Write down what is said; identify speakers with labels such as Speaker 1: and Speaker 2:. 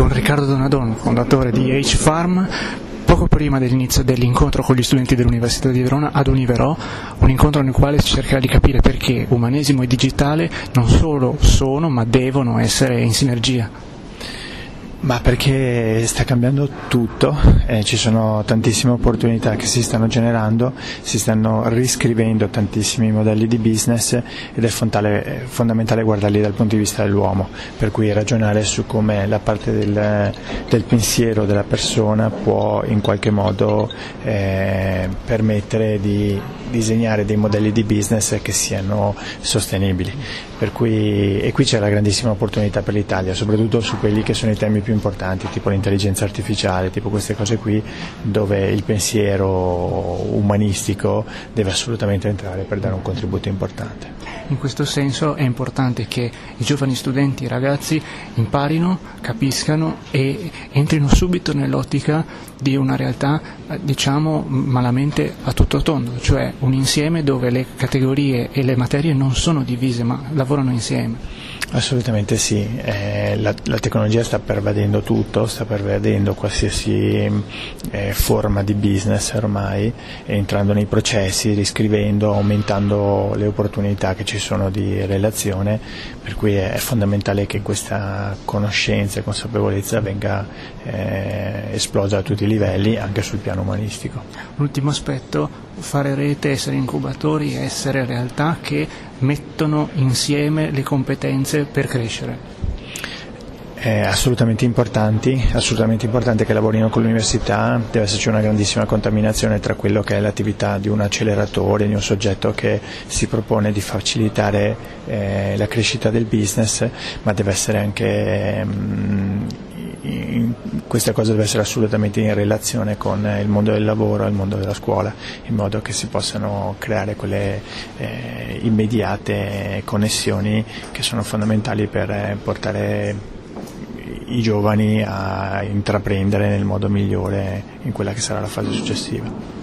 Speaker 1: con Riccardo Donadon, fondatore di H-Farm, poco prima dell'inizio dell'incontro con gli studenti dell'Università di Verona ad Univerò, un incontro nel quale si cercherà di capire perché umanesimo e digitale non solo sono, ma devono essere in sinergia.
Speaker 2: Ma perché sta cambiando tutto, ci sono tantissime opportunità che si stanno generando, si stanno riscrivendo tantissimi modelli di business ed è fondamentale guardarli dal punto di vista dell'uomo, per cui ragionare su come la parte del pensiero della persona può in qualche modo permettere di disegnare dei modelli di business che siano sostenibili. Per cui, e qui c'è la grandissima opportunità per l'Italia, soprattutto su quelli che sono i temi più importanti, tipo l'intelligenza artificiale, tipo queste cose qui, dove il pensiero umanistico deve assolutamente entrare per dare un contributo importante.
Speaker 1: In questo senso è importante che i giovani studenti, i ragazzi, imparino, capiscano e entrino subito nell'ottica di una realtà, diciamo, malamente a tutto tondo, cioè un insieme dove le categorie e le materie non sono divise ma lavorano insieme.
Speaker 2: Assolutamente sì, la tecnologia sta pervadendo tutto, sta pervadendo qualsiasi forma di business ormai, entrando nei processi, riscrivendo, aumentando le opportunità che ci sono di relazione, per cui è fondamentale che questa conoscenza e consapevolezza venga esplosa a tutti i livelli, anche sul piano umanistico.
Speaker 1: L'ultimo aspetto, fare rete, essere incubatori, essere realtà che mettono insieme le competenze per crescere.
Speaker 2: È assolutamente importante che lavorino con l'università, deve esserci una grandissima contaminazione tra quello che è l'attività di un acceleratore, di un soggetto che si propone di facilitare la crescita del business, ma deve essere anche questa cosa deve essere assolutamente in relazione con il mondo del lavoro e il mondo della scuola, in modo che si possano creare quelle immediate connessioni che sono fondamentali per portare i giovani a intraprendere nel modo migliore in quella che sarà la fase successiva.